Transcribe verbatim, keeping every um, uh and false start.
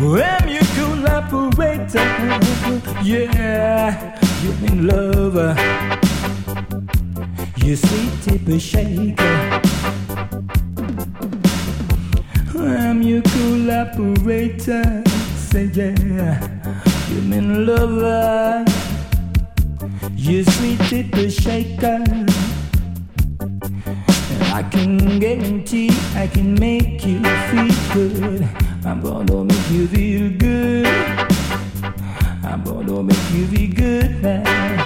I'm your collaborator. Yeah, you're in love. You sweet tipper shaker. I'm your collaborator. Say yeah, you're in love. You sweet tipper shaker. I can guarantee I can make you feel good. I'm gonna make you feel good. I'm gonna make you feel good now.